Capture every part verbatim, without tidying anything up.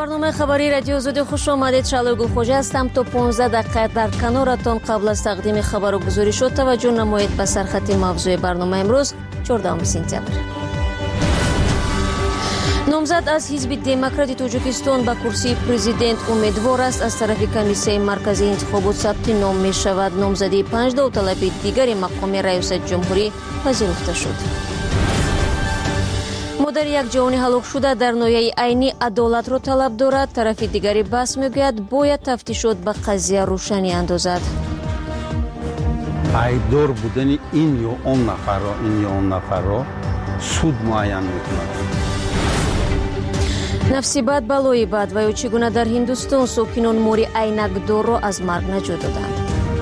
برنامه خبری رادیو آزادی خوش آمدید. شالو گلخوجه هستم. تا پانزده دقیقه در کنارتان قبل از تقدیم خبر و گزارش شد توجه نمایید به سرخط موضوع برنامه امروز چهاردهم سپتامبر. نامزد از حزب دموکرات تاجیکستان به کرسی پرزیدنت امیدوار است. از طرف کمیسیون مرکزی انتخابات ثبت نام می شود. نامزدی پنج داوطلب دیگر مقام رئیس جمهوری پذیرفته شد. مادر یک جوان هلاک شده در ناحیه عینی عدالت را طلب دارد. طرف دیگری بحث میگوید باید تفتیشات به قضیه روشنی اندازد. پایدار بودن این یا اون نفر را این یا اون نفر را سود معین میکند. نفسی بد بلای بد و یا چگونه در هندوستان ساکنان موری عینکدار را از مرگ نجات دادند.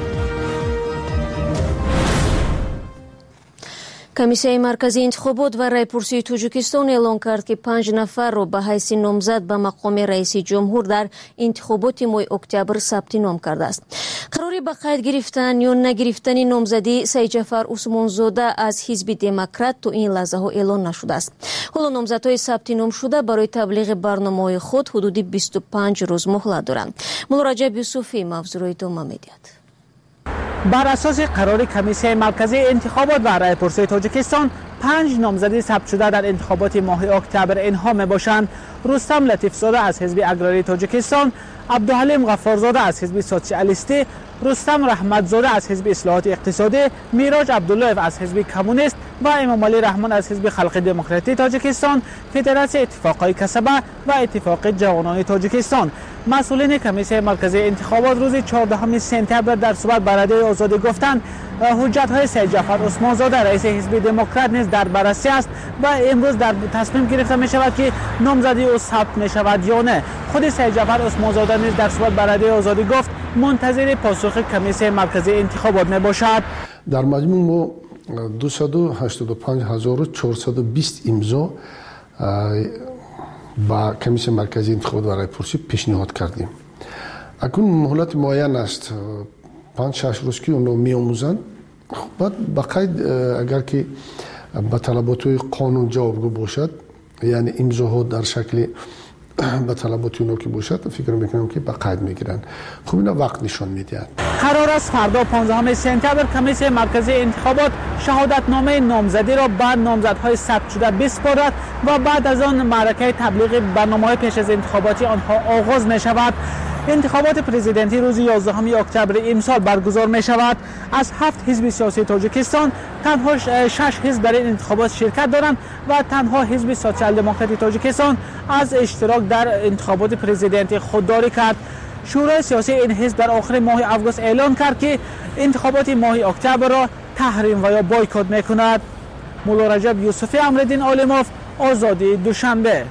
کمیسیون مرکزی انتخابات و رایپرسی تاجیکستان اعلام کرد که پنج نفر را به حیث نامزد به مقام رئیس جمهور در انتخابات ماه اکتبر ثبت نام کرده است. قراری به قید گرفتن یا نگرفتن نامزدی سید جعفر عثمان زاده از حزب دموکرات تا این لحظه ها اعلان نشده است. حالا نامزدهای ثبت نام شده برای تبلیغ برنامه‌های خود حدود بیست و پنج روز مهلت دارند. مولا رجب یوسفی موضوع را ادامه می‌دهد. بر اساس قرار کمیسیون مرکزی انتخابات و رایپرسی تاجیکستان پنج نامزدی ثبت شده در انتخابات ماه اکتبر اینها می باشند: رستم لطیفزاده از حزب اگراری تاجیکستان، عبدالحلیم غفارزاده از حزب سوسیالیستی، رستم رحمتزاده از حزب اصلاحات اقتصادی، میراج عبدالله از حزب کمونیست و امام علی رحمان از حزب خلق دموکراتی تاجیکستان، فدراسیون اتفاقهای کسبه و اتفاق جوانان تاجیکستان. مسئولین کمیسیون مرکزی انتخابات روز چهاردهم سپتامبر در صحبت با رادیو آزادی گفتند حجت‌های سید جعفر عثمان زاده رئیس حزب دموکرات نیز در بررسی است و امروز در تصمیم گرفته می شود که نامزدی او ثبت می شود یا نه. خود سید جعفر عثمان زاده نیز در صحبت با رادیو آزادی گفت منتظر پاسخ کمیسیون مرکزی انتخابات می باشد. در مجموع ما دویست و هشتاد و پنج هزار و چهارصد و بیست امضا با کمیسیون مرکزی انتخابات و رایپرسی پیشنهاد کردیم. اکنون مهلت معین است، پنج شش روز که اون رو می آموزند. بعد بقید اگر که به طلبات قانون جوابگو باشد، یعنی امضاها در شکل به طلبات اونا که باشد، فکر میکنم که بقید میگیرن. خب اینا وقت نشان میدهد. قرار است فردا پانزدهم سپتامبر کمیسیون مرکزی انتخابات شهادتنامه نامزدی را به نامزدهای ثبت شده بسپارد و بعد از آن معرکه تبلیغ برنامه‌های پیش از انتخاباتی آنها آغاز می شود. انتخابات پرزیدنتی روز یازدهم اکتبر امسال برگزار می شود. از هفت حزب سیاسی تاجیکستان تنها شش حزب در این انتخابات شرکت دارند و تنها حزب سوسیال دموکراتی تاجیکستان از اشتراک در انتخابات پرزیدنتی خودداری کرد. شورای سیاسی این حزب در آخر ماه آگوست اعلان کرد که انتخابات ماه اکتبر را تحریم و یا بایکوت می کند. مولا رجب یوسفی امرالدین عالموف، آزادی دوشنبه.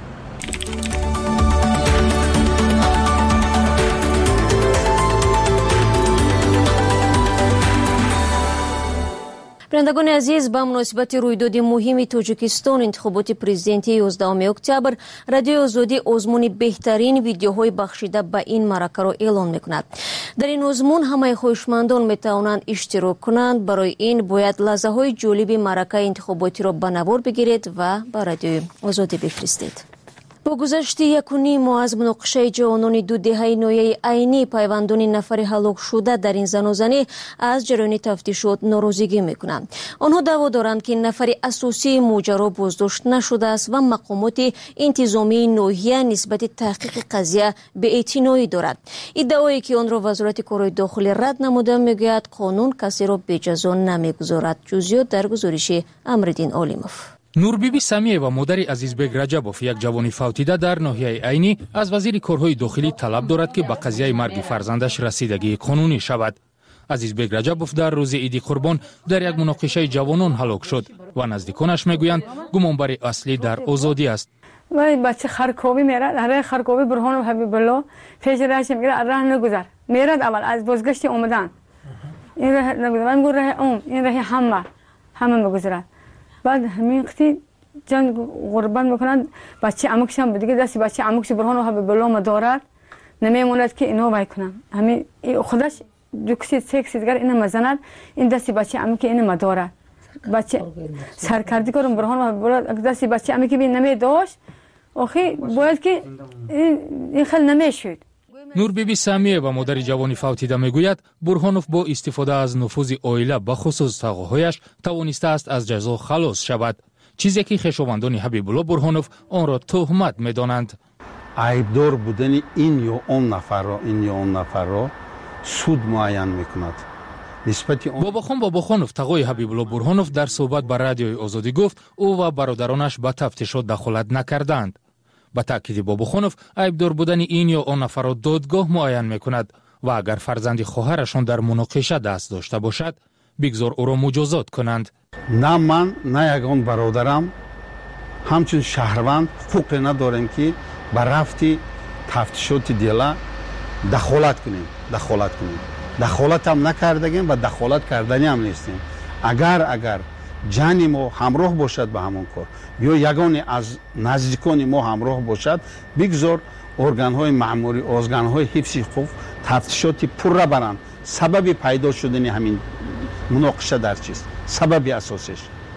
بینندگان عزیز، با مناسبت رویداد مهم تاجیکستان انتخابات پرزیدنتی یازدهم اکتبر رادیو آزادی آزمون بهترین ویدیوهای بخشیده به این معرکه را اعلان میکند. در این آزمون همه خواهشمندان میتوانند اشتراک کنند. برای این باید لحظه های جالب معرکه انتخاباتی را به نوار بگیرید و به رادیو آزادی بفرستید. با گذشت یک و نیم ماه از مناقشه جوانان دو دهه ناحیه عینی، پیوندان نفر هلاک شده در این زنازنی از جریان تفتیشات ناراضگی میکنند. آنها دعوا دارند که نفر اساسی ماجرا بازداشت نشده است و مقامات انتظامی ناحیه نسبت تحقیق قضیه بی‌اعتنایی دارد. ادعایی که آن را وزارت کارهای داخلی رد نموده میگوید قانون کسی را به جزا نمیگذارد. جزئیات در گزارش امرالدین عالموف. نوربیبی سمیه و مادر عزیزبگ رجبوف، یک جوان فوتیده در ناحیه عینی، از وزیر کارهای داخلی طلب دارد که به قضیه مرگ فرزندش رسیدگی قانونی شود. عزیزبگ رجبوف در روز عید قربان در یک مناقشه جوانان هلاک شد و نزدیکانش میگویند گمانبر اصلی در آزادی است. وای بچه خرکوبی میرد، هر خرکوبی برهان و حبیب الله پیش راهش میگه راه نگذر. میرد اول از بازگشت اومدن. این راه نگذر. من میگم راه اون، این راه همه همه میگذرد. بعد همین وقتی جنگ قربان میکنند بچه عموکش هم دیگه دستی بچه عموکش برهان و حبیب الله مدارد نمیموند که اینو وای کنم. همین خودش دو کسی سه کسی دیگر اینو مزند، این دستی بچه عموکی اینو مدارد. بچه سرکردی کردم برهان و حبیب الله دستی بچه عموکی بین نمی داشت. آخه باید که این خیلی نمیشد. نور بیبی سامیه و مادر جوانی فوتیده میگوید برهانوف با استفاده از نفوذ عائله به خصوص تقاهایش توانسته است از جزا خلاص شود، چیزی که خویشاوندان حبیب الله برهانوف آن را تهمت میدانند. عیبدار بودن این یا اون نفر را این یا اون نفر را سود معین میکند. نسبت باباخان باباخانوف تقای حبیب الله برهانوف در صحبت با رادیوی آزادی گفت او و برادرانش به تفتیشات دخالت نکردند. با تاکید باباخانوف عیبدار بودن این یا آن نفر را دادگاه معین میکند و اگر فرزند خواهرشان در مناقشه دست داشته باشد بگذار او را مجازات کنند. نه من نه یگان برادرم همچون شهروند حقوق نداریم که به رفتی تفتیشات دیلا دخالت کنیم دخالت کنیم دخالت هم نکردگیم و دخالت کردنی هم نیستیم. اگر اگر جانی ما همراه باشد به همون کار یا یگانی از نزدیکان ما همراه باشد بگذار ارگان های مأموری ارگان های حفظ حقوق تفتیشات پر را برند. سبب پیدا شدن همین مناقشه در چیست؟ سبب اساسش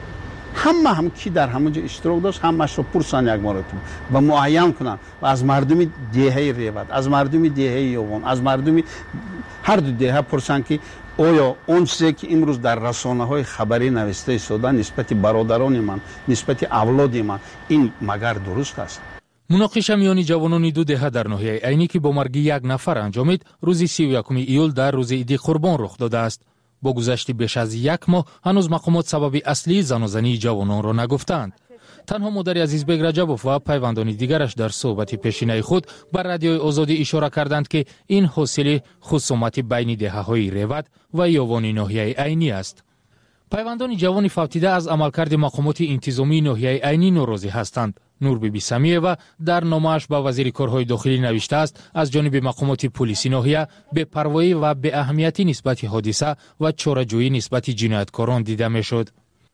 همه هم کی در همونجا اشتراک داشت همش رو پرسان یک مرتبه و معین کنن و از مردم دهه ریوت از مردم دهه یوان از مردم هر دو دهه پرسان که آیا اون چیزی که امروز در رسانه های خبری نوشته شده نسبت برادران من نسبت اولاد من این مگر درست است؟ مناقشه میان جوانان دو دهه در ناحیه عینی که با مرگ یک نفر انجامید روز سی و یکم ایول در روز عید قربان رخ داده است. با گذشت بیش از یک ماه هنوز مقامات سبب اصلی زنازنی جوانان را نگفتند. تنها مادر عزیزبگ رجبوف و پیوندان دیگرش در صحبت پیشینه خود بر رادیوی آزادی اشاره کردند که این حاصل خصومت بین دهه‌های ریوت و یاوان ناحیه عینی است. پیوندان جوان فوتیده از عملکرد مقامات انتظامی ناحیه عینی ناراضی هستند. نور بیبی سمیه و در نامه‌اش به وزیر کارهای داخلی نوشته است از جانب مقامات پلیسی ناحیه به پروایی و به اهمیتی نسبت حادثه و چاره‌جویی نسبت جنایتکاران دیده می‌شد.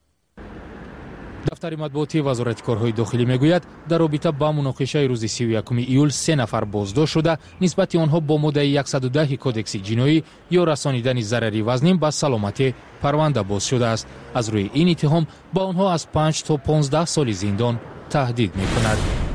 دفتر مطبوعاتی وزارت کارهای داخلی میگوید در رابطه با مناقشه روز سی و یکم ایول سه نفر بازداشت شده نسبت آنها با ماده صد و ده کدکس جنایی یا رسانیدن ضرری وزنی به سلامت پرونده باز شده است. از روی این اتهام با آنها از پنج تا پانزده سال زندان تهدید می‌کند.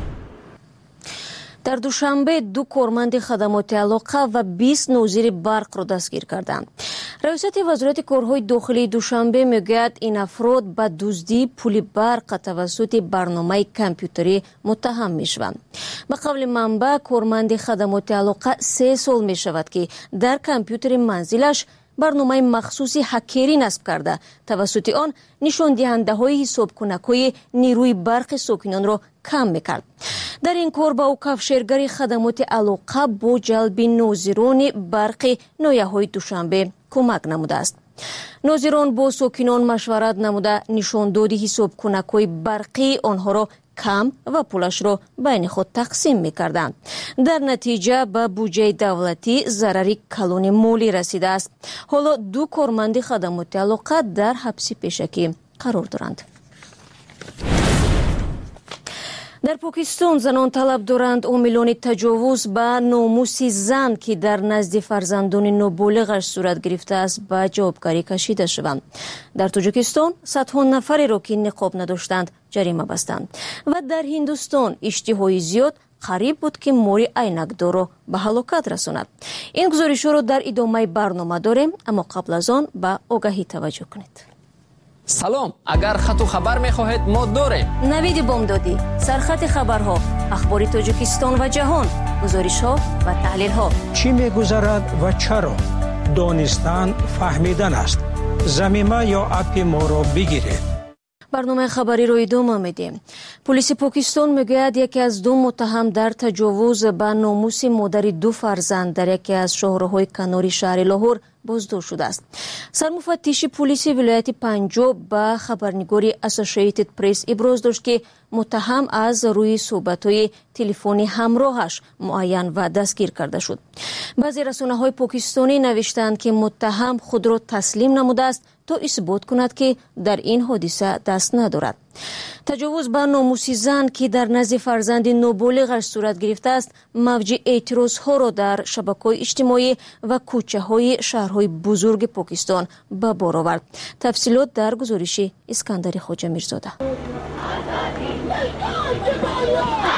در دوشنبه دو کارمند خدمات علاقه و بیست نوزیر برق را دستگیر کردند. رئیست وزارت کارهای داخلی دوشنبه میگوید این افراد به دزدی پول برق توسط برنامه کامپیوتری متهم میشوند. به قول منبع کارمند خدمات علاقه سه سال می شود که در کامپیوتر منزلش برنامه مخصوصی هکری نصب کرده توسط آن نشان دهنده های حساب کنک‌های نیروی برق ساکنان را کم میکرد. در این کار با او کفشرگری خدمات علاقه با جلب ناظران برق نایه‌های دوشنبه کمک نموده است. ناظران با ساکنان مشورت نموده نشان دادی حساب کنک‌های برقی آنها را کم و پولش را بین خود تقسیم می‌کردند. در نتیجه به بودجه دولتی ضرری کلان مالی رسیده است. حالا دو کارمند خدمات علاقه در حبس پیشکی قرار دارند. در پاکستان زنان طلب دارند عاملان تجاوز به ناموس زن که در نزد فرزندان نابالغش صورت گرفته است به جوابگاری کشیده شوند. در تاجیکستان صدها نفری را که نقاب نداشتند جریمه بستند و در هندوستان اشتهای زیاد قریب بود که موری عینکدار را به هلاکت رساند. این گزارش‌ها را در ادامه برنامه داریم، اما قبل از آن به آگاهی توجه کنید. سلام، اگر خط و خبر می‌خواهید ما داریم. نوید بامدادی، سرخط خبرها، اخبار تاجیکستان و جهان، گزارش‌ها و تحلیل‌ها. چی می‌گذرد و چرا؟ دانستن فهمیدن است. زمینه یا اپ ما را بگیرید. برنامه خبری رو ادامه میدیم. پلیس پاکستان میگوید یکی از دو متهم در تجاوز به ناموس مادر دو فرزند در یکی از شاهراهای کناری شهر لاهور بازداشت شده است. سرمفتش پلیس ولایت پنجاب به خبرنگاری اسوسییتد پرس ابراز داشت که متهم از روی صحبت‌های تلفنی همراهش معین و دستگیر کرده شد. بعضی رسانه‌های پاکستانی نوشتند که متهم خود را تسلیم نموده است تا اثبات کند که در این حادثه دست ندارد. تجاوز به ناموس زن که در نزد فرزند نابالغش صورت گرفته است موج اعتراضها را در شبکه‌های اجتماعی و کوچه‌های شهرهای بزرگ پاکستان به بار آورد. تفصیلات در گزارش اسکندر خواجه میرزاده.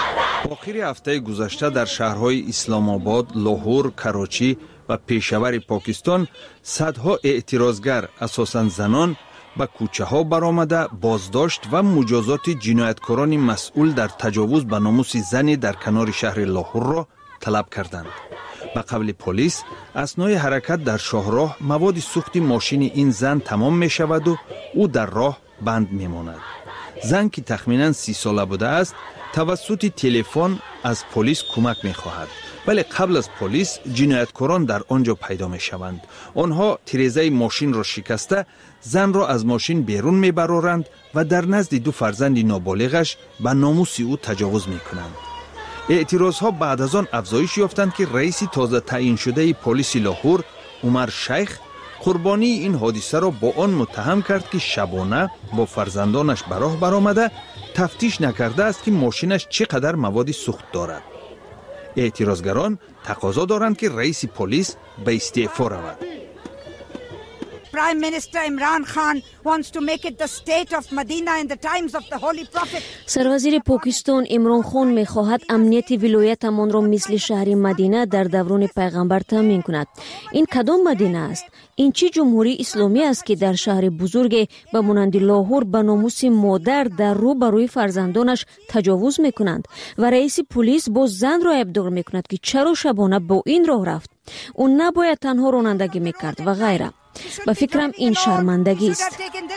آخر هفته گذشته در شهرهای اسلام آباد، لاهور، کراچی و پشاور پاکستان صدها اعتراضگر اساساً زنان به کوچه ها برآمده بازداشت و مجازات جنایتکاران مسئول در تجاوز به ناموس زنی در کنار شهر لاهور را طلب کردند. به قول پلیس اثنای حرکت در شاهراه مواد سوخت ماشین این زن تمام می شود و او در راه بند می ماند. زن که تخمیناً سی ساله بوده است توسط تلفن از پلیس کمک می خواهد. ولی قبل از پلیس جنایتکاران در آنجا پیدا می شوند. آنها تیرزه ماشین را شکسته زن را از ماشین بیرون می برارند و در نزد دو فرزند نابالغش به ناموس او تجاوز می کنند. اعتراض ها بعد از آن افزایش یافتند که رئیس تازه تعیین شده پلیس لاهور عمر شیخ قربانی این حادثه را با آن متهم کرد که شبانه با فرزندانش به راه برآمده تفتیش نکرده است که ماشینش چقدر مواد سوخت دارد. اعتراضگران تقاضا دارند که رئیس پلیس به استعفا رود. Prime Minister Imran Khan wants to make it the state of Medina in the times of the Holy Prophet. سروزیر پاکستان عمران خان می‌خواهد امنیت ولایتمان را مثل شهر مدینه در دوران پیغمبر تامین کند. این کدام مدینه است؟ این چه جمهوری اسلامی است که در شهر بزرگ به مانند لاهور به ناموس مادر در رو بروی فرزندانش تجاوز می‌کنند و رئیس پلیس با زن را ابداع می‌کند که چرا شبانه با این راه رفت؟ اون نباید تنها رانندگی می‌کرد و غیره. با فکرم این شرمندگی است.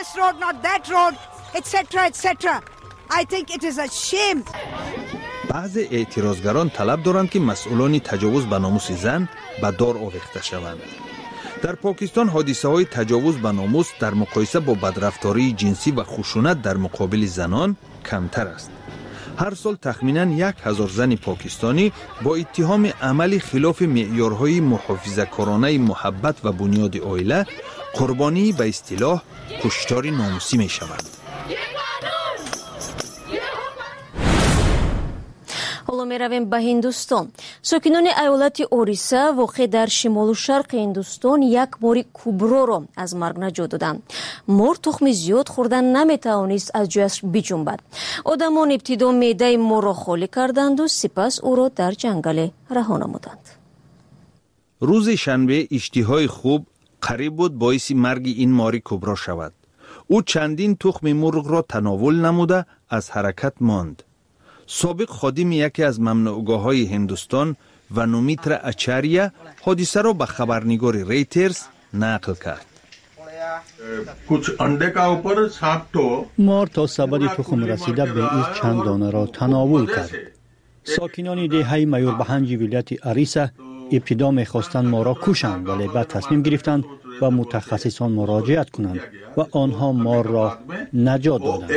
بعض اعتراضگران طلب دارند که مسئولان تجاوز به ناموس زن به دار آویخته شوند. در پاکستان حادثه های تجاوز به ناموس در مقایسه با بدرفتاری جنسی و خشونت در مقابل زنان کمتر است. هر سال تخمیناً یک هزار زن پاکستانی با اتهام عمل خلاف معیارهای محافظه‌کارانه محبت و بنیاد عائله قربانی به اصطلاح کشتار ناموسی می شوند. حالا می رویم به هندوستان. ساکنان ایالت اوریسا واقع در شمال و شرق هندوستان یک مار کوبرا را از مرگ نجات دادند. مار تخم زیاد خوردن نمی توانست از جایش بجنبد. آدمان ابتدا معده مار را خالی کردند و سپس او را در جنگل رها نمودند. روز شنبه اشتهای خوب قریب بود باعث مرگ این مار کوبرا شود. او چندین تخم مرغ را تناول نموده از حرکت ماند. سابق خادم یکی از ممنوعگاه‌های هندوستان و نومیتر اچاریا حادثه را به خبرنگار ریترز نقل کرد. مار تا سبد تخم رسیده به این چند دانه را تناول کرد. ساکنان دهه مایوربهنج ولایت اریسا ابتدا می‌خواستند ما را کشند ولی بعد تصمیم گرفتند و متخصصان مراجعت کنند و آنها مار را نجات دادند.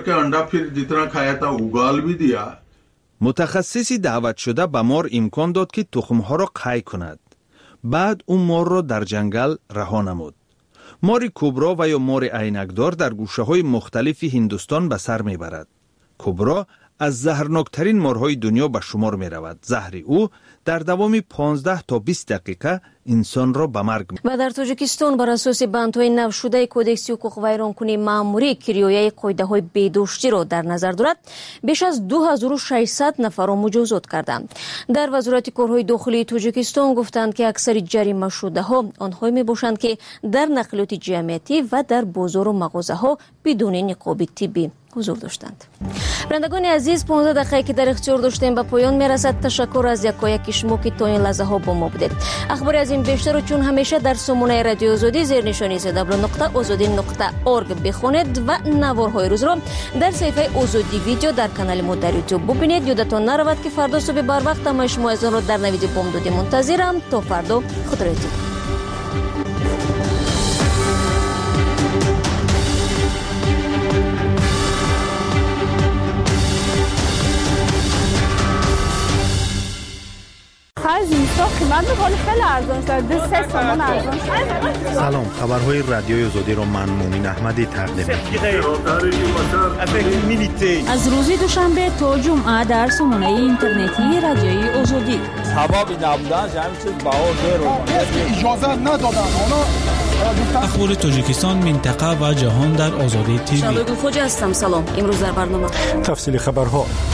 متخصصی دعوت شده به مار امکان داد که تخمها را قی کند. بعد اون مار را در جنگل رها نمود. مار کوبرا و یا مار عینکدار در گوشه های مختلف هندوستان به سر میبرد. کوبرا از زهرناکترین مارهای دنیا به شمار می رود. زهر او در دوام پانزده تا بیست دقیقه انسان را به مرگ می. و در تاجیکستان بر اساس بندهای نو شده کودکس حقوق ویرانکنی مأموری که رعایت قاعده‌های بهداشتی را در نظر دارد بیش از دو هزار و ششصد نفر را مجازات کردند. در وزارت کارهای داخلی تاجیکستان گفتند که اکثر جریمه شده ها آنهایی می باشند که در نقلیات جمعیتی و در بازار و مغازه ها بدون نقاب طبی حضور داشتند. برندگان عزیز، پانزده دقیقه که در اختیار داشتیم به پایان میرسد. تشکر از یکایک شما که تا این لحظه ها با ما بودید. اخبار از این بیشتر و چون همیشه در سامانه رادیو آزادی زیر نشانی زد دبلیو نقطه آزادی نقطه اورگ بخونید و نوارهای روز را در صفحه آزادی ویدیو در کانال ما در یوتیوب ببینید. یادتان نرود که فردا صبح بر وقت ما شما از آن را در نوید بامدادی منتظرم. تا فردا خدا را یاری. از اینستا قیمت بخواد خیلی ارزان شد. دو سه تومان ارزان شد. سلام، خبرهای رادیوی آزادی را من مومن احمدی تقدیم می‌کنم. از روز دوشنبه تا جمعه در سامانه اینترنتی رادیوی آزادی. حبابی نبودن همین چیز بهار داره. اجازه ندادن اونا. اخبار تاجیکستان، منطقه و جهان در آزادی تیوی. شادو خوجا هستم. سلام. امروز در برنامه تفصیل خبرها. به همین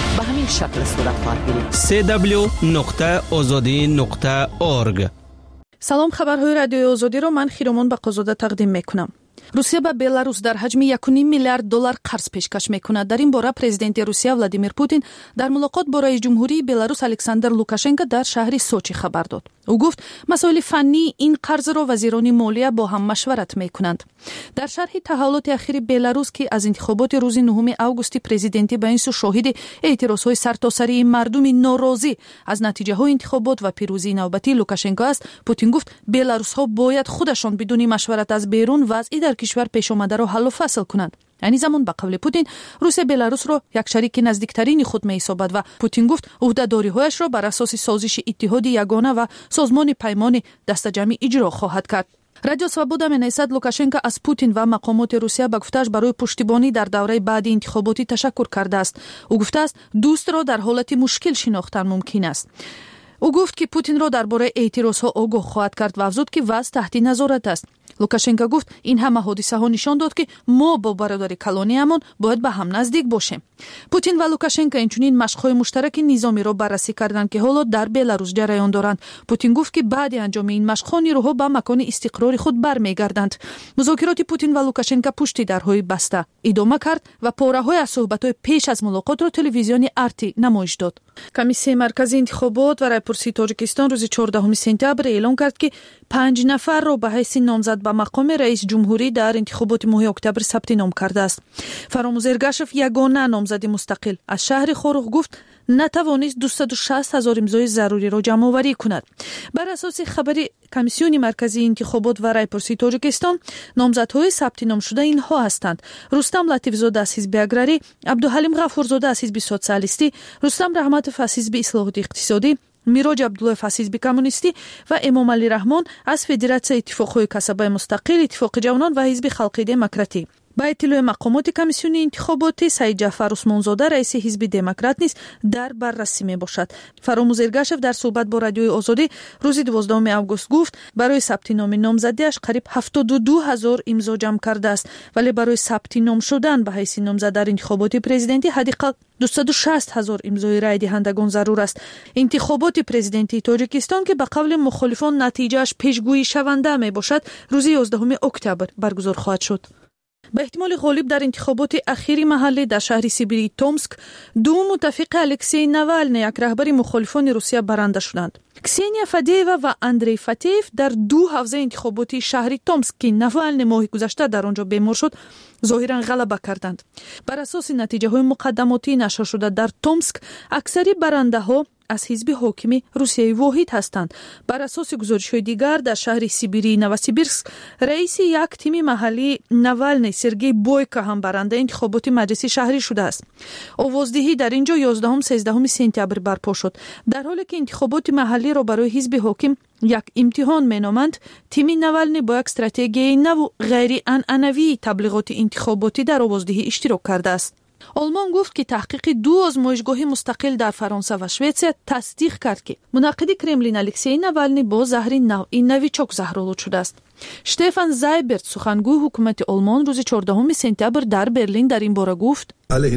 این شکل صورت خواهد گرفت. سی دبلیو نقطه آزادی نقطه اورگ. سلام، خبرهای رادیوی آزادی رو من خیرمان بقازاده تقدیم میکنم. روسیه به بلاروس در حجم یک و نیم میلیارد دلار قرض پیشکش میکند. در این باره پرزیدنت روسیه ولادیمیر پوتین در ملاقات با رئیس جمهوری بلاروس الکساندر لوکاشنکو در شهر سوچی خبر داد. او گفت مسائل فنی این قرض را وزیران مالیه با هم مشورت میکنند. در شرح تحولات اخیر بلاروس که از انتخابات روز نهم آگوست پرزیدنتی به این سو شاهد اعتراضهای سرتاسری مردم ناراضی از نتیجه های انتخابات و پیروزی نوبتی لوکاشنکو است، پوتین گفت بلاروس ها باید خودشان بدون مشورت از بیرون وضعی در کشور پیش آمده را حل و فصل کنند. یعنی زمان به قول پوتین روسیه بلاروس را یک شریک نزدیکترین خود می‌حسابد و پوتین گفت عهده‌داری‌هایش را بر اساس سازش اتحاد یگانه و سازمان پیمان دست جمعی اجرا خواهد کرد. رادیو سوابودا می‌نویسد لوکاشنکو از پوتین و مقامات روسیه به گفتش برای پشتیبانی در دوره بعد انتخاباتی تشکر کرده است. او گفته است دوست را در حالت مشکل شناختن ممکن است. او گفت که پوتین را درباره اعتراضها آگاه خواهد کرد و افزود که وضع تحت نظارت است. لوکاشنکو گفت این همه حادثه ها نشان داد که ما با برادری کلونیمان باید به هم نزدیک باشیم. پوتین و لوکاشنکو اینچنین مشق‌های مشترک نظامی را بررسی کردند که حالا در بلاروس جریان دارند. پوتین گفت که بعد انجام این مشق‌ها نیروها به مکان استقرار خود برمیگردند. مذاکرات پوتین و لوکاشنکو پشت درهای بسته ادامه کرد و پاره‌های از صحبت‌های پیش از ملاقات را تلویزیون آرتی نمایش داد. کمیسیون مرکزی انتخابات و رایپرسی تاجیکستان روز چهاردهم سپتامبر اعلام کرد که پنج نفر را به حیث نامزد به مقام رئیس جمهوری در انتخابات ماه اکتبر ثبت نام کرده است. فراموز ارگاشف یگانه نامزد مستقل از شهر خاروخ گفت نتوانست دویست و شصت هزار امضای ضروری را جمع آوری کند. بر اساس خبر کمیسیون مرکزی انتخابات و رایپرسی تاجیکستان نامزدهای ثبت نام شده اینها هستند: رستم لطیفزاده از حزب اگراری، عبدالحلیم غفورزاده از حزب سوسیالیستی، رستم رحمتов از حزب اصلاحات اقتصادی، میراج عبداللهف از حزب کمونیستی و امام علی رحمان از فدراسیون اتفاقهای کسبه مستقل، اتفاق جوانان و حزب خلق دموکراتی. با اطلاع مقامات کمیسیون انتخاباتی سعید جعفر عثمانزاده رئیس حزب دموکرات نیز در بررسی می باشد. فراموز ارگاشف در صحبت با رادیوی آزادی روز دوازدهم آگوست گفت برای ثبت نام نامزدیش قریب هفتاد و دو هزار امضا جمع کرده است، ولی برای ثبت نام شدن به حیث نامزد در انتخابات پرزیدنتی حداقل دویست و شصت هزار امضای رای دهندگان ضرور است. انتخابات پرزیدنتی تاجیکستان که به قول مخالفان نتیجهش پیشگویی شونده می باشد روز یازدهم اکتبر برگزار خواهد شد. به احتمال غالب در انتخابات اخیری محلی در شهر سیبیری تومسک دو متفق الکسی نوالنی یک رهبر مخالفان روسیه برنده شدند. کسینیا فادییوا و اندری فاتیف در دو حوزه انتخاباتی شهر تومسک که نوالنی ماه گذشته در آنجا بیمار شد ظاهرا غلبه کردند. بر اساس نتیجه های مقدماتی نشر شده در تومسک اکثری برنده ها از حزب حاکم روسیه واحد هستند. بر اساس گزارش‌های دیگر در شهر سیبیری نوسیبیرسک رئیس یک تیم محلی نوالنی سرگئی بویکا هم برنده انتخابات مجلس شهری شده است. آوازدهی در اینجا یازدهم سیزدهم سپتامبر برپا شد. در حالی که انتخابات محلی را برای حزب حاکم یک امتحان مینامند، تیم نوالنی با یک استراتژی نو غیر عنعنوی تبلیغات انتخاباتی در آوازدهی اشتراک کرده است. آلمان گفت که تحقیق دو آزمایشگاه مستقل در فرانسه و سوئیسریا تصدیق کرد که منعقد کرملین الکسی نوالنی با زهر نوعی نویچوک زهرآلود شده است. شتفان زایبرت سخنگوی حکومت آلمان روز چهاردهم سپتامبر در برلین در این باره گفت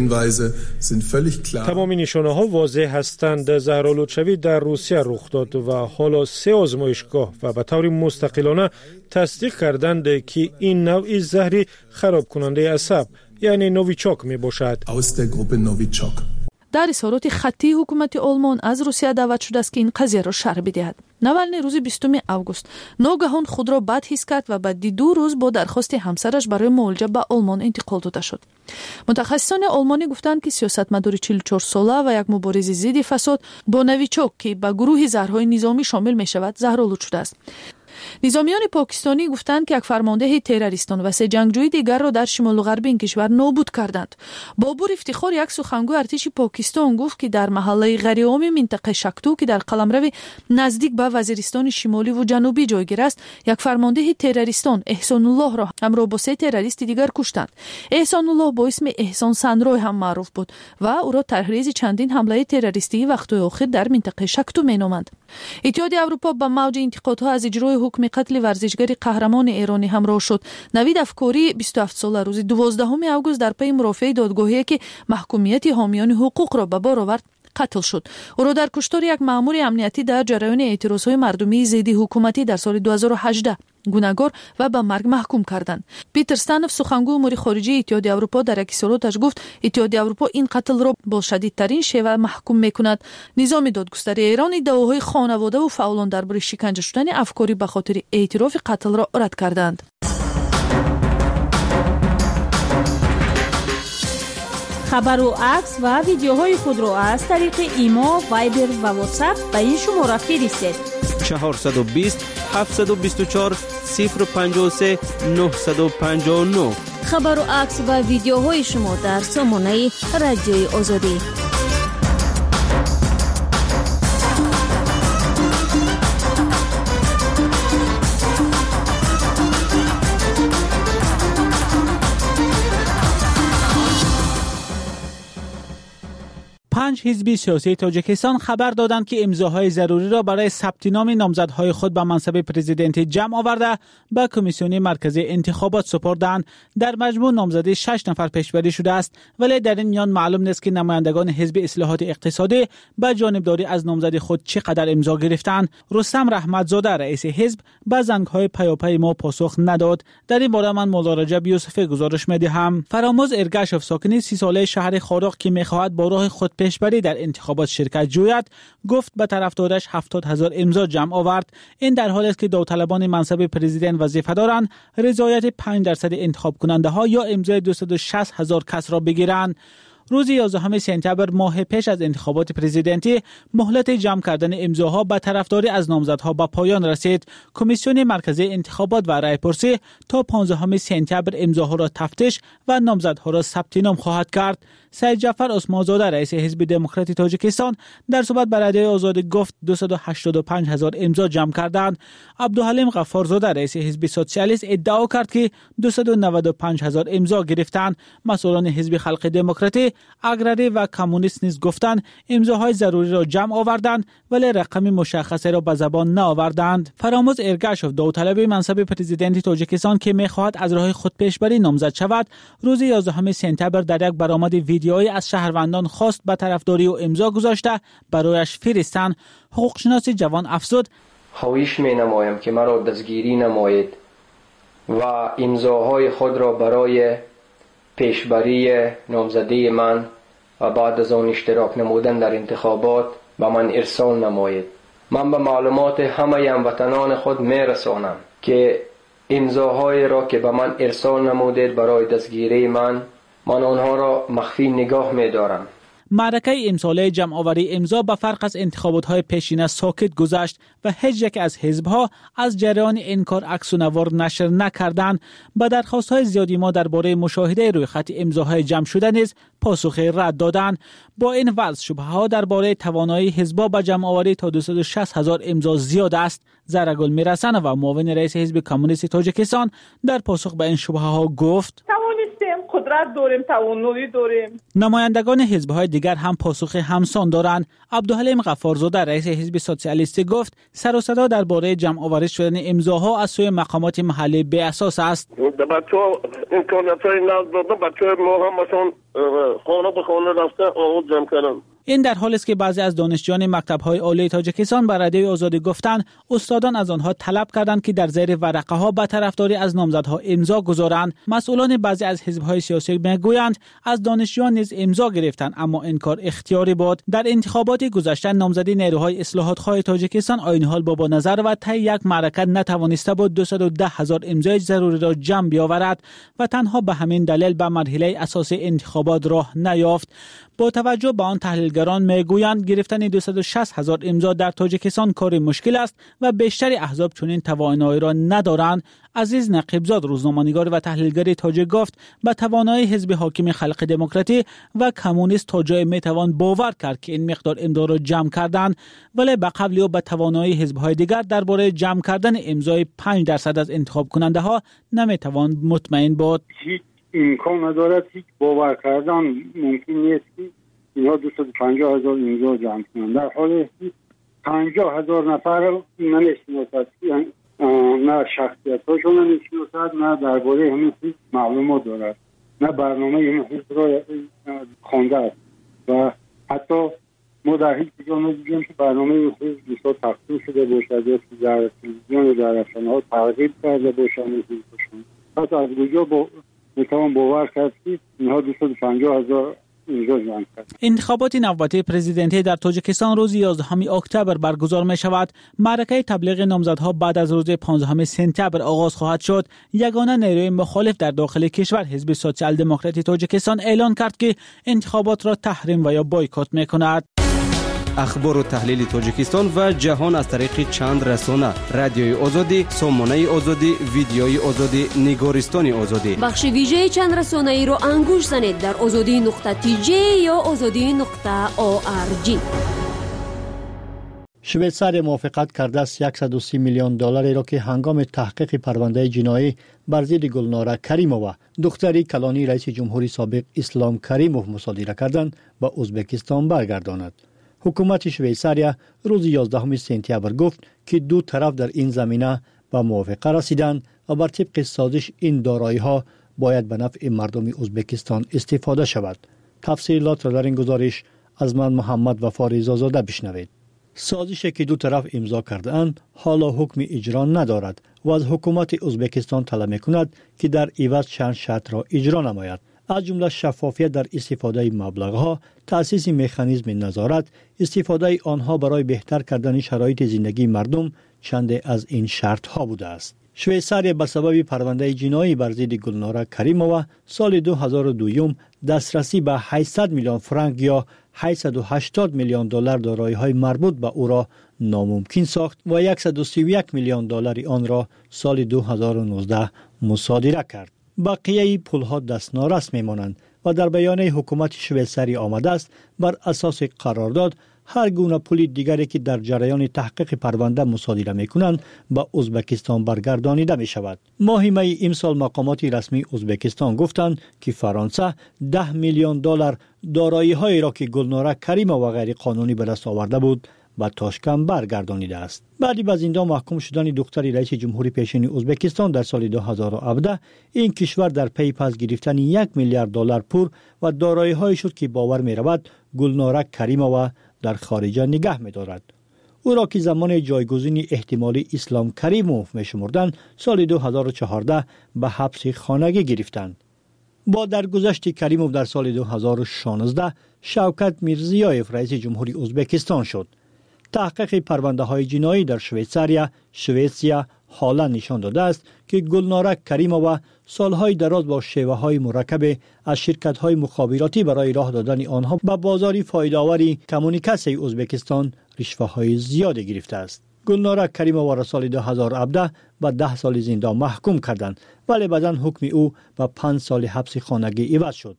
تمام نشانه ها واضح هستند. زهرآلود شوی در روسیه رخ داد و حالا سه آزمایشگاه و به طور مستقلانه تصدیق کردند که این نوعی زهری خراب کننده عصب یعنی نویچوک می باشد. در اظهارات خطی حکومت آلمان از روسیه دعوت شده است که این قضیه را شرح بدهد. نوالنی روز بیستم آگوست ناگهان خود را بد حس کرد و بعد دو روز با درخواست همسرش برای معالجه به آلمان انتقال داده شد. متخصصان آلمانی گفتند که سیاستمدار چهل و چهار ساله و یک مبارز ضد فساد با نویچوک که به گروه زهرهای نظامی شامل می شود زهرآلود شده است. نظامیان پاکستانی گفتند که یک فرمانده تروریستان و سه جنگجوی دیگر را در شمال و غرب این کشور نابود کردند. بابور افتخار یک سخنگوی ارتش پاکستان گفت که در محله غریام منطقه شکتو که در قلمرو نزدیک به وزیرستان شمالی و جنوبی جایگیر است، یک فرمانده تروریستان احسان الله را همراه با سه تروریست دیگر کشتند. احسان الله با اسم احسان سنروی هم معروف بود و او را تحریز چندین حمله تروریستی وقت‌های اخیر در منطقه شکتو مینامند. اتحاد اروپا با موج انتقادها از اجرای حکم قتل ورزشگر قهرمان ایرانی همراه شد. نوید افکاری بیست و هفت ساله روز دوازدهم آگوست در پی مرافعه دادگاهی که محکومیت حامیان حقوق را به بار آورد قتل شد. او را در کشتار یک مأمور امنیتی در جریان اعتراضهای مردمی ضد حکومتی در سال دو هزار و هجده گناهکار و به مرگ محکوم کردند. پیتر استانوف سخنگوی امور خارجه اتحادیه اروپا در یک اظهاراتش گفت اتحادیه اروپا این قتل را با شدیدترین شیوه محکوم میکند. نظام دادگستری ایران ادعاهای خانواده و فعالان درباره شکنجه شدن افکاری به خاطر اعتراف قتل را رد کردند. خبر و عکس و ویدیوهای خود را از طریق ایما، وایبر و واتساپ به این شماره فرستید: چهارصد و بیست هفتصد و بیست و چهار صفر پنجاه و سه نهصد و پنجاه و نه. خبر و عکس و ویدیوهای شما در سامانه رادیوی آزادی. پنج حزب سیاسی تاجیکستان خبر دادند که امضاهای ضروری را برای ثبت نام نامزدهای خود به منصب پرزیدنتی جمع آورده به کمیسیون مرکزی انتخابات سپردند. در مجموع نامزدی شش نفر پیشبری شده است، ولی در این میان معلوم نیست که نمایندگان حزب اصلاحات اقتصادی به جانبداری از نامزدی خود چقدر امضا گرفتند. رستم رحمتزاده رئیس حزب به زنگ‌های پیاپی ما پاسخ نداد. در این باره من مولا رجب یوسف گزارش می‌دهم. فراموز ارگشف ساکن سی ساله شهر خارق که می‌خواهد با راه خود پیشبری در انتخابات شرکت جوید، گفت به طرفدارش هفتاد هزار امضا جمع آورد. این در حالی است که داوطلبان منصب پرزیدنت وظیفه دارند رضایت پنج درصد انتخاب کننده ها یا امضای دویست و شصت هزار کس را بگیرند. روز یازدهم سپتامبر ماه پیش از انتخابات پرزیدنتی مهلت جمع کردن امضاها به طرفداری از نامزدها به پایان رسید. کمیسیون مرکزی انتخابات و رای‌پرسی تا پانزدهم سپتامبر امضاها را تفتیش و نامزدها را ثبت نام خواهد کرد. سید جعفر عثمانزاده رئیس حزب دموکراتی تاجیکستان در صحبت با رادیوی آزادی گفت دویست و هشتاد و پنج هزار امضا جمع کردند. عبدالحلیم غفارزاده رئیس حزب سوسیالیست ادعا کرد که دویست و نود و پنج هزار امضا گرفتند. مسئولان حزب خلق دموکراتی، اگراری و کمونیست نیز گفتند امضاهای ضروری را جمع آوردند ولی رقم مشخصی را به زبان نآوردند. فراموز ارگشف داوطلب منصب پرزیدنتی تاجیکستان که می‌خواهد از راه خود پیشبری نامزد شود، روز یازدهم سپتامبر در یک برآمد ویدیویی از شهروندان خواست به طرفداری و امضا گذاشته برایش فرستند. حقوقشناس جوان افزود: خواهش می‌نمایم که مرا دستگیری نمایید و امضاهای خود را برای پیشبری نامزدی من و بعد از آن اشتراک نمودن در انتخابات به من ارسال نمایید. من به معلومات همه هموطنان خود میرسانم که امضاهای را که به من ارسال نمودید برای دستگیری من من آنها را مخفی نگاه می‌دارم. معرکه امساله جمع آوری امضا به فرق از انتخابات‌های پیشینه ساکت گذشت و هیچ یک از حزب‌ها از جریان این کار عکس و نوار نشر نکردند. به درخواست‌های زیادی ما درباره مشاهده روی خط امضاهای جمع شده نیز پاسخ رد دادند. با این وضع شبهه‌ها درباره توانایی حزب‌ها به جمع آوری تا دویست و شصت هزار امضا زیاد است. زرگل میرسن و معاون رئیس حزب کمونیست تاجیکستان در پاسخ به این شبهه‌ها گفت: قدرت داریم، توانایی داریم. نمایندگان حزب‌های دیگر هم پاسخ همسان دارند. عبدالحلیم غفارزاده رئیس حزب سوسیالیستی گفت سر و صدا درباره جمع آوری شدن امضاها از سوی مقامات محلی بی اساس است. بچه‌ها امکانات‌های نقد دادن، بچه‌ها ما هم مثلا خانه به خانه رفته آواد جمع کردن. این در حالی است که بعضی از دانشجویان مکتب‌های عالی تاجیکستان به رادیوی آزادی گفتند استادان از آنها طلب کردند که در زیر ورقه‌ها به طرفداری از نامزدها امضا گذارند. مسئولان بعضی از حزب‌های سیاسی میگویند از دانشجویان نیز امضا گرفتند، اما این کار اختیاری بود. در انتخابات گذشته نامزدی نیروهای اصلاحات‌خواه تاجیکستان عین حال با نظر و طی یک معرکه نتوانسته بود دویست و ده هزار امضای ضروری را جمع بیاورد و تنها به همین دلیل به مرحله اساسی انتخابات راه نیافت. با توجه به آن تحلیلگران میگویند گرفتن دویست و شصت هزار امضا در تاجیکستان کار مشکل است و بیشتر احزاب چنین توانایی را ندارند. عزیز نقیبزاد روزنامه‌نگار و تحلیلگر تاجیک گفت به توانایی حزب حاکم خلق دموکراتی و کمونیست تا جای میتوان باور کرد که این مقدار امضا را جمع کردند، ولی به قبل او به توانایی حزب‌های دیگر درباره جمع کردن امضای پنج درصد از انتخاب کننده ها نمیتوان مطمئن بود. هیچ امکان ندارد، هیچ باور کردن ممکن نیست که اینها دویست و پنجاه هزار امضا جمع کنند، در حالی که پنجاه هزار نفر نمیشناسد، نه شخصیت هاشون نمیشناسد، نه درباره همین چیز معلومات دارد، نه برنامه همین چیز را خوانده است و حتی ما در هیچ جا ندیدیم که برنامه خود مثلا تقسیم شده باشد یا در تلویزیون یا در رسانه‌ها ترغیب کرده باشند. پس از کجا با میتوان باور کرد که اینها دویست و پنجاه هزار اینجا جمع کرد. انتخابات نوبتی پرزیدنتی در تاجیکستان روز یازدهم اکتبر برگزار می شود. معرکه تبلیغ نامزدها بعد از روز پانزدهم سپتامبر آغاز خواهد شد. یگانه نیروی مخالف در داخل کشور حزب سوسیال دموکراتی تاجیکستان اعلان کرد که انتخابات را تحریم و یا بایکوت می کند. اخبار و تحلیل تاجیکستان و جهان از طریق چند رسانه: رادیوی آزادی، سامانه آزادی، ویدیوی آزادی، نگارستان آزادی. بخش ویژه چند رسانه ای را انگوش زنید در آزادی نقطه تی جی یا آزادی نقطه او آر جی. شویتزار موافقت کرده است صد و سی میلیون دلاری را که هنگام تحقیق پرونده جنایی بر ضد گلناره کریمووا دختری کلانی رئیس جمهوری سابق اسلام کریموف مصادره کردند به ازبکستان برگرداند. حکومت شویتزار روز یازدهم سپتامبر گفت که دو طرف در این زمینه به موافقه رسیدند و بر طبق سازش این دارایی‌ها باید به نفع مردم ازبکستان استفاده شود. تفصیلات را در این گزارش از من محمد وفا رضازاده بشنوید. سازشی که دو طرف امضا کرده‌اند حالا حکم اجرا ندارد و از حکومت ازبکستان طلب می‌کند که در عوض چند شرط را اجرا نماید. از جمله شفافیت در استفاده مبلغ‌ها، تأسیس مکانیزم نظارت، استفاده آنها برای بهتر کردن شرایط زندگی مردم چند از این شرط‌ها بوده است. شویتزار به سبب پرونده جنایی بر ضد گلناره کریمووا سال دو هزار و دو دسترسی به هشتصد میلیون فرانک یا هشتصد و هشتاد میلیون دلار دارایی‌های مربوط به او را ناممکن ساخت و صد و سی و یک میلیون دلار آن را سال دو هزار و نوزده مصادره کرد. بقیه پولها دست نارس میمانند و در بیانیه حکومت شویتزاری آمده است بر اساس قرارداد هر گونه پول دیگری که در جریان تحقیق پرونده مصادره میکنند به ازبکستان برگردانیده می شود. ماه می امسال مقامات رسمی ازبکستان گفتند که فرانسه ده میلیون دلار دارایی هایی را که گلناره کریمووا غیر قانونی به دست آورده بود به تاشکند برگردانیده است. بعدی به زندان محکوم شدن دختر رئیس جمهوری پیشین ازبکستان در سال دو هزار و هفده این کشور در پی پس گرفتن یک میلیارد دلار پول و دارایی های شد که باور می رود گلناره کریمووا در خارج نگه می دارد. او را که زمان جایگزین احتمالی اسلام کریموف می شمردند سال دو هزار و چهارده به حبس خانگی گرفتند. با درگذشت کریموف در سال دو هزار و شانزده شوکت میرزیایف رئیس جمهوری ازبکستان شد. تحقیق پرونده های جنایی در شویتزار، شویتزیا حالا نشان داده است که گلناره کریمووا سالهای دراز با شیوه های مرکب از شرکت های مخابراتی برای راه دادن آنها به بازاری فایده‌آوری کمونیکاسیون ازبکستان رشوه های زیادی گرفته است. گلناره کریمووا را سال دو هزار و هفده به ده سال زندان محکوم کردند ولی بعداً حکم او به پنج سال حبس خانگی عوض شد.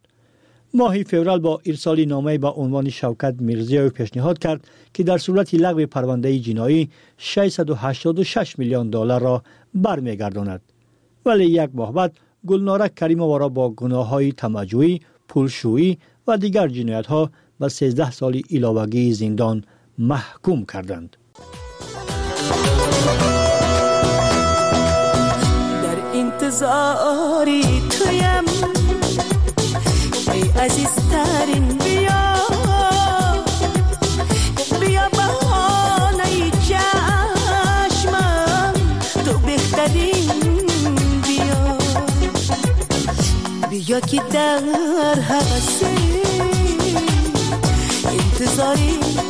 ماه فوریه با ارسال نامه با عنوان شوکت میرزیایف پیشنهاد کرد که در صورت لغو پرونده جنایی ششصد و هشتاد و شش میلیون دلار را برمیگرداند. ولی یک ماه بعد گلناره کریمووا را با گناه‌های طمع‌جویی، پولشویی و دیگر جنایت‌ها به سیزده سال علاوگی زندان محکوم کردند. در انتظاری تویم ای عزیزترین بیا بیا بهانه چشمم تو بهترین بیا بیا که در هوسی انتظاری